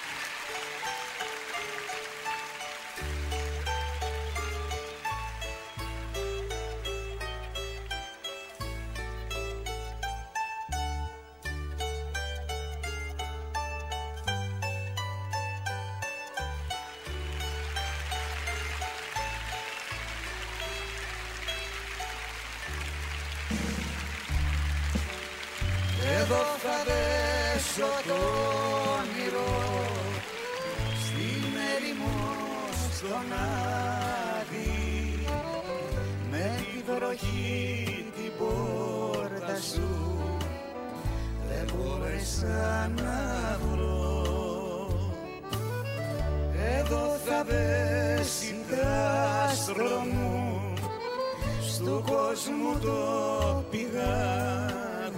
Εδώ θα δέσω το όνειρο στην έρημο στον Άδη, με τη βροχή την πόρτα σου δεν μπόρεσα να βρω. Εδώ θα δέσει τ' άστρο μου στου κόσμου το πηγάδι,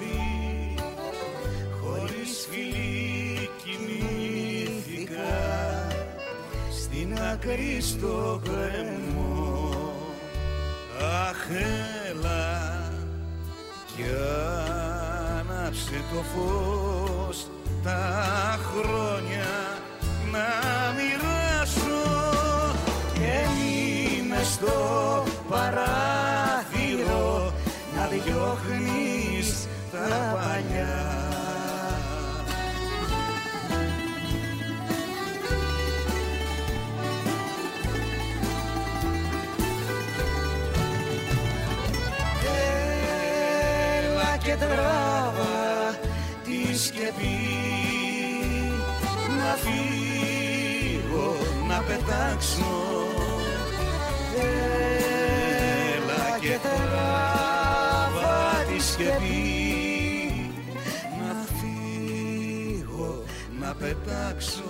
χωρίς φιλί κοιμήθηκα στην άκρη στο κρεμό. Αχ, έλα κι άναψε το φως τα χρόνια να μοιράσω και μείνε στο παράθυρο να διώχνεις τα παλιά. Έλα και τράβα τη σκεπή να φύγω, να πετάξω. Έλα και τράβα τη σκεπή, να φύγω, να πετάξω.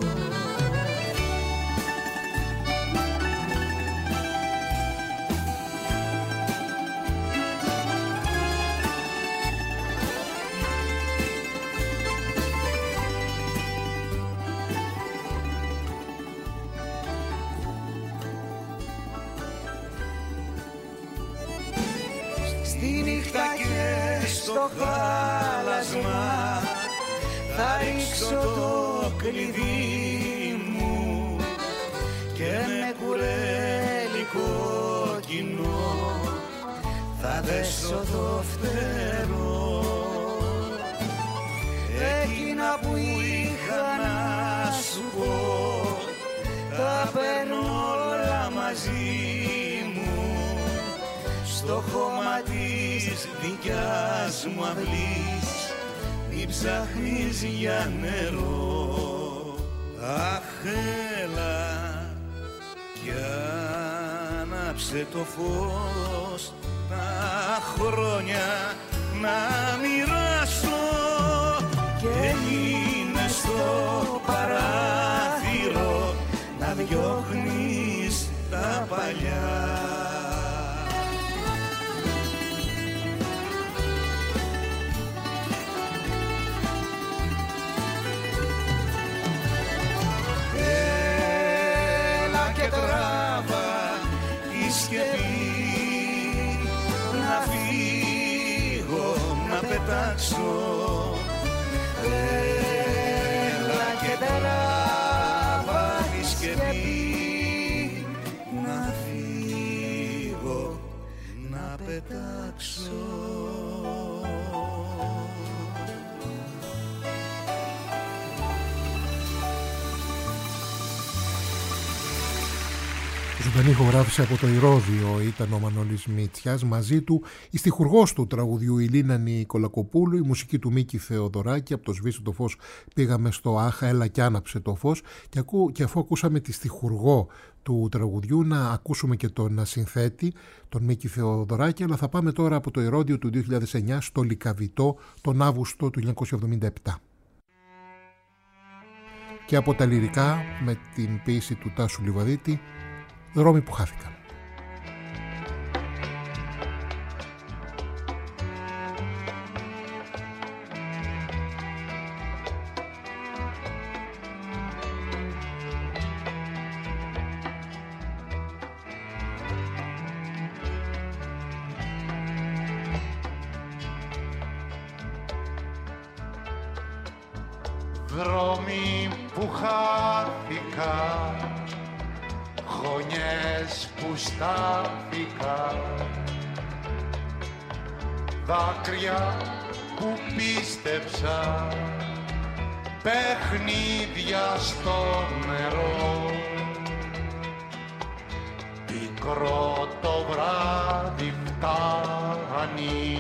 Στο χάλασμα θα ρίξω το κλειδί μου και με κουρέλι κόκκινο θα δέσω το φτερό. Εκείνα που είχα να σου πω τα παίρνω όλα μαζί μου στο χώμα της δικιάς μου αυλής, μη ψάχνεις για νερό. Αχ, έλα κι άναψε το φως, τα χρόνια να μοιράσω και είναι στο παράθυρο να διώχνεις τα παλιά. Να φύγω, να πετάξω. Έλα και τράβα τη σκεπή, να φύγω, να πετάξω. Ζωντανή ηχογράφηση από το Ηρώδειο ήταν ο Μανώλης Μητσιάς, μαζί του η στιχουργός του τραγουδιού η Λίνα Νικολακοπούλου, η μουσική του Μίκη Θεοδωράκη. Από το Σβήστο το φως πήγαμε στο Άχα, έλα κι άναψε το φως, και, ακού, και αφού ακούσαμε τη στιχουργό του τραγουδιού να ακούσουμε και τον συνθέτη, τον Μίκη Θεοδωράκη, αλλά θα πάμε τώρα από το Ηρώδειο του δύο χιλιάδες εννιά στο Λυκαβητό τον Αύγουστο του χίλια εννιακόσια εβδομήντα επτά. Και από τα λυρικά με την ποίηση του Τάσου Λιβαδίτη, δρόμοι που χάθηκαν. Δρόμοι που χάθηκαν, γωνιές που στάθηκαν, δάκρυα που πίστεψα, παιχνίδια στο νερό. Πικρό το βράδυ φτάνει,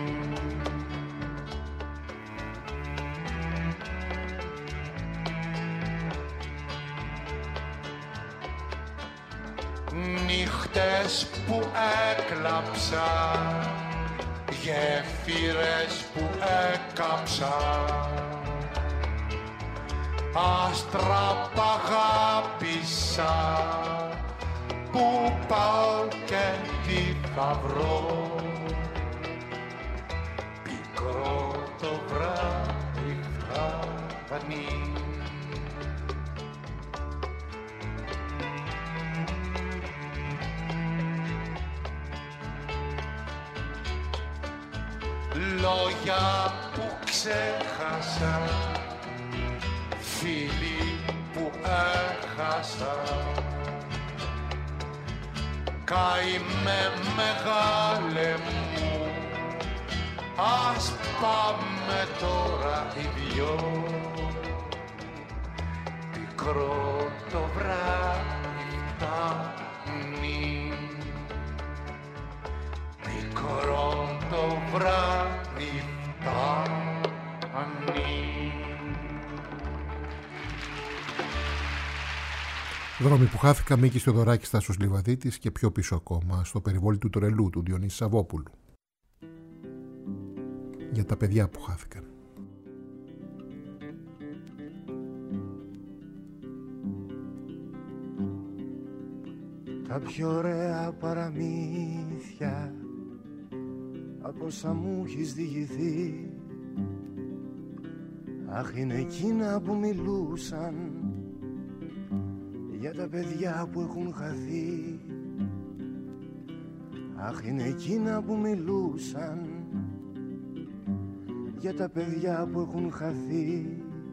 νύχτες που έκλαψα, γέφυρες που έκαψα, άστρα π' αγάπησα, που πάω και τι θα βρω. Πικρό το βράδυ φτάνει, λόγια που ξέχασα, φίλοι που έχασα, καημέ μεγάλε μου, ας πάμε τώρα οι δυο. Πικρό το βράδυ φτάνει, πικρό το βράδυ φτάνει. Δρόμοι που χάθηκα, Μίκης Θεοδωράκης, Τάσος Λιβαδίτης και πιο πίσω ακόμα, στο περιβόλι του Τρελού του Διονύση Σαββόπουλου. Για τα παιδιά που χάθηκαν. Τα πιο ωραία παραμύθια από όσα μου έχεις διηγηθεί, αχ, είναι εκείνα που μιλούσαν για τα παιδιά που έχουν χαθεί. Αχ, είναι εκείνα που μιλούσαν για τα παιδιά που έχουν χαθεί,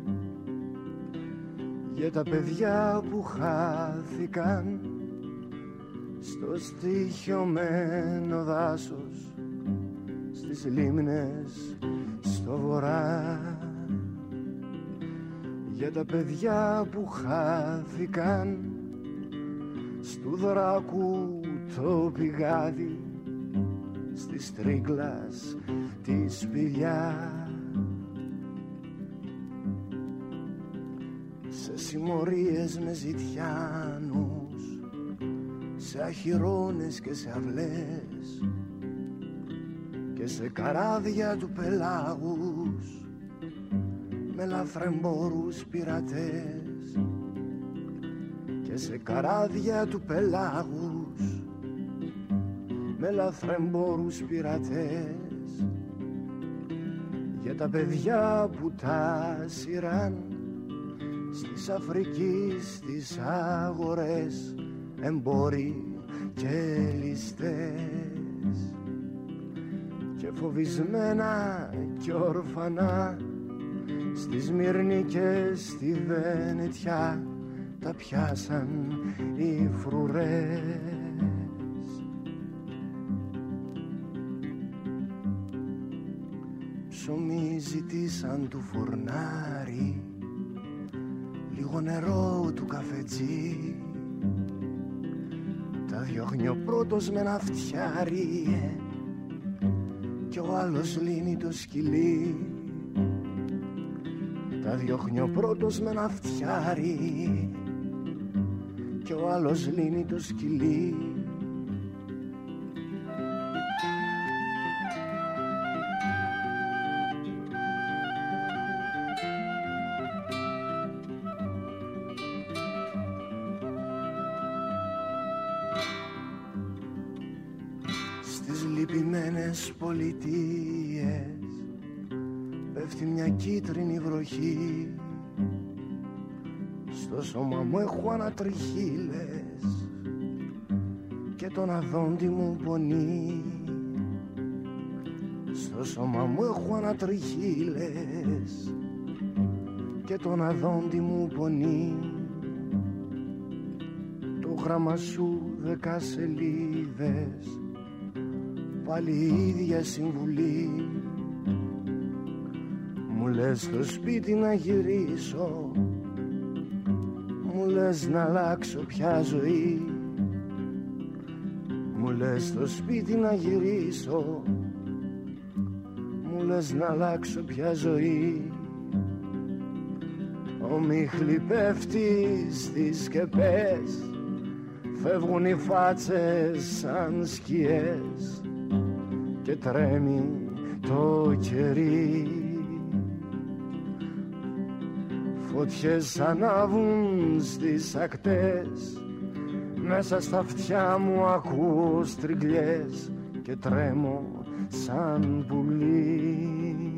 για τα παιδιά που χάθηκαν στο στοιχειωμένο δάσος, στις λίμνες στο βορρά, για τα παιδιά που χάθηκαν στου δράκου το πηγάδι, στις τρίγκλας τη σπηλιά, σε συμμορίες με ζητιάνους, σε αχυρώνες και σε αυλές και σε καράδια του πελάγους, με λαθρεμπόρους πειρατές και σε καράδια του πελάγους, με λαθρεμπόρους πειρατές, για τα παιδιά που τα σειράν στις Αφρικής τις αγορές, εμπόροι και ληστές, και φοβισμένα κι ορφανά στη Σμύρνη και στη Βενετιά τα πιάσαν οι φρουρές. Ψωμί ζητήσαν του φουρνάρι, λίγο νερό του καφετζή, τα διώχνει ο πρώτος με ένα φτιάρι κι ο άλλος λύνει το σκυλί. Τα διώχνει ο πρώτος με ένα φτιάρι κι ο άλλος λύνει το σκυλί. Στις λυπημένες πολιτείες πέφτει μια κίτρινη βροχή, στο σώμα μου έχω ανατριχύλες και τον αδόντι μου πονεί. Στο σώμα μου έχω ανατριχύλες και τον αδόντι μου πονεί. Το γράμμα σου δέκα σελίδες, πάλι η ίδια συμβουλή. Μου λες στο σπίτι να γυρίσω, μου λες να αλλάξω πια ζωή. Μου λες στο σπίτι να γυρίσω, μου λες να αλλάξω πια ζωή. Ο μίχλη πέφτει στις σκεπές, φεύγουν οι φάτσες σαν σκιές και τρέμει το κερί. Φωτιές ανάβουν στις ακτές, μέσα στα αυτιά μου ακούω στριγλιές και τρέμω σαν πουλί.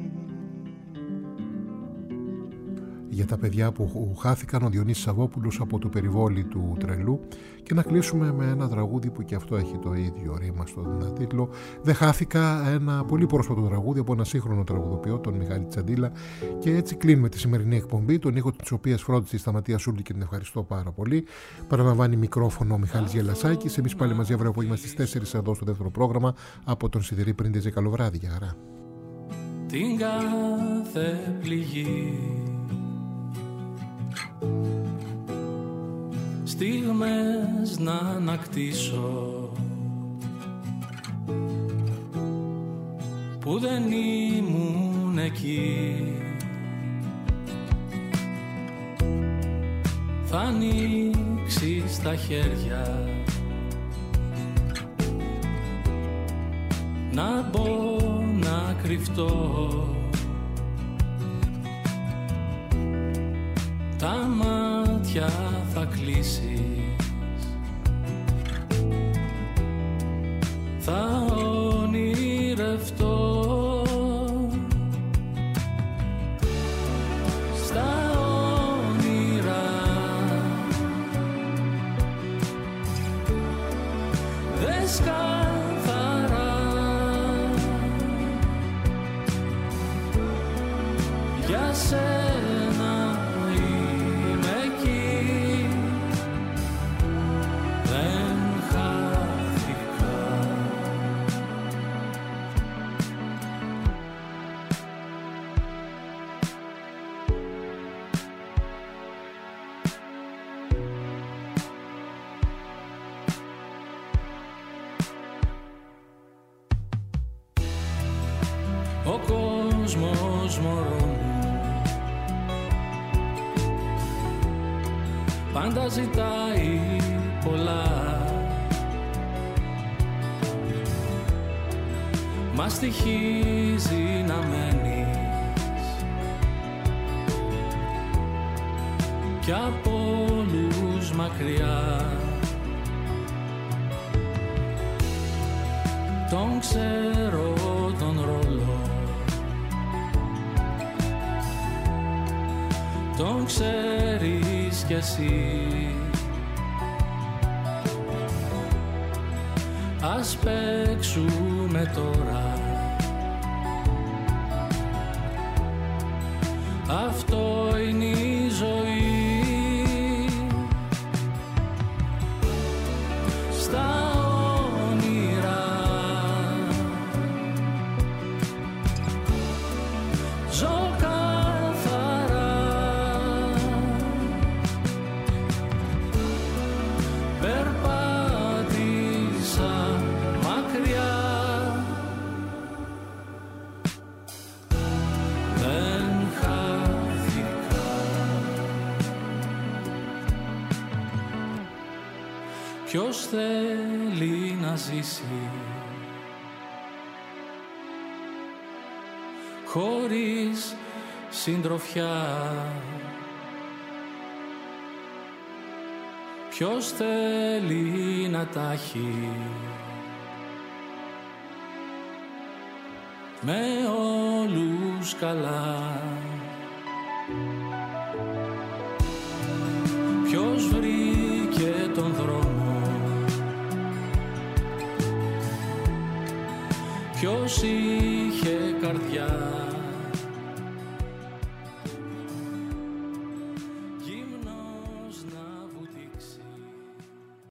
Για τα παιδιά που χάθηκαν, ο Διονύσης Σαββόπουλος από το περιβόλι του Τρελού, και να κλείσουμε με ένα τραγούδι που και αυτό έχει το ίδιο ρήμα στον τίτλο. Δεν χάθηκα, ένα πολύ πρόσφατο τραγούδι από ένα σύγχρονο τραγουδοποιό, τον Μιχάλη Τσαντίλα, και έτσι κλείνουμε τη σημερινή εκπομπή, τον ήχο της οποίας φρόντισε η Σταματία Σούλη και την ευχαριστώ πάρα πολύ. Παραλαμβάνει μικρόφωνο ο Μιχάλης Γελασάκης. Εμείς πάλι μαζί αύριο απόγευμα στις τέσσερις εδώ στο δεύτερο πρόγραμμα από τον Σιδηρή Πρίντεζε. Καλό βράδυ, για χαρά. Την κάθε πληγή στιγμές να ανακτήσω που δεν ήμουν εκεί, θα ανοίξω ρίξει στα χέρια, να μπω να κρυφτώ, τα μάτια θα κλείσεις, θα ονειρευτώ στα όνειρα, δες καθαρά για σένα είμαι εκεί, δεν χάθηκα. Ο κόσμος μωρό μου πάντα ζητάει πολλά, μα στοιχίζει να μένεις κι από όλους μακριά. Τον ξέρω τον ρόλο, τον ξέρεις κι εσύ, ας παίξουμε τώρα, αυτό είναι η ζωή. Στα όνειρα ζω καθαρά, περπάτησα μακριά, δεν χάθηκα. Ποιος θέλει να ζήσει χωρίς συντροφιά, ποιος θέλει να τα έχει με όλους καλά, ποιος βρήκε τον δρόμο, ποιος είχε καρδιά.